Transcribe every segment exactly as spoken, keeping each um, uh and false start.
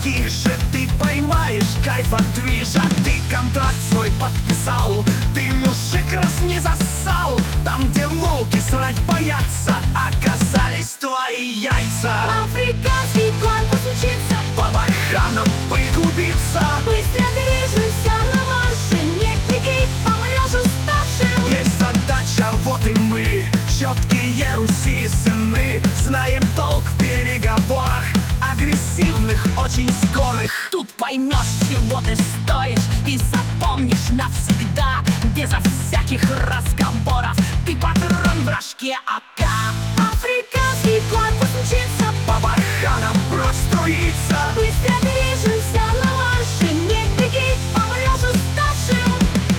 какие же ты поймаешь кайф от движа. Ты контракт свой подписал, ты мужик раз не засал. Там, где волки срать боятся, оказались твои яйца. Африканский корпус учится По барханам погубиться. быстро движемся на марше, не беги, помрешь уставшим. Есть задача, вот и мы, четкие Руси сыны. Знаем толк в переговорах, агрессивных, очень скорых. Тут поймешь, чего ты стоишь, и запомнишь навсегда. Безо всяких разговоров ты патрон в рожке АК. Африканский корпус учится По барханам прочь струится. быстро движемся на марше, не беги, помрешь уставшим.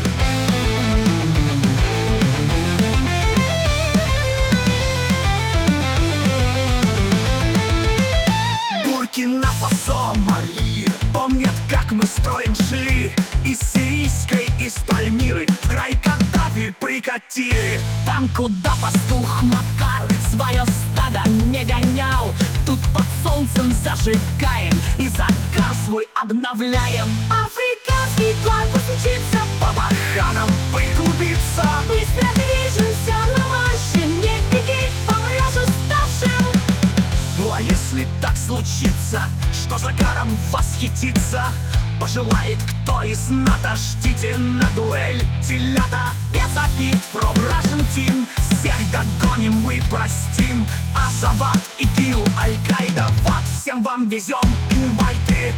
Буркина-Фасо, Мали помнят, как мы строим шли. Из сирийской, из Пальмиры в край Каддафи прикатили. Там, куда пастух Макар свое стадо не гонял, тут под солнцем зажигаем и загар свой обновляем. Африканский корпус учится По барханам погубиться. быстро движемся на марше, не беги, помрешь уставшим. Ну а если так случится, что загаром восхититься пожелает кто из НАТО, ждите на дуэль телята. Без обид, про Russian Team всех догоним, мы простим. Азават, ИГИЛ, Аль-Каида, вот всем вам везем инвайты.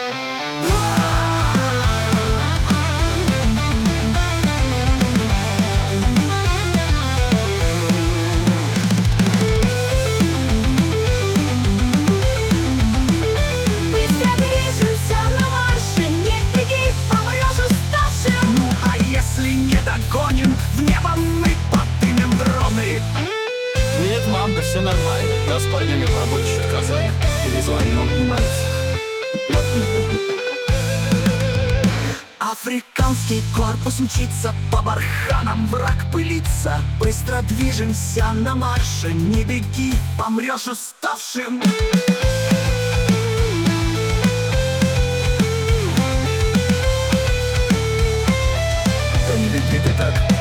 Быстро движемся на марше, не беги, помрешь уставшим. Ну а если не догоним, в небо мы поднимем дроны. Нет, мам, да все нормально. Я с парнями в рабочих казах визуально занимаюсь. Африканский корпус мчится, по барханам враг пылится. Быстро движемся на марше, не беги, помрешь уставшим. Да не беги ты так.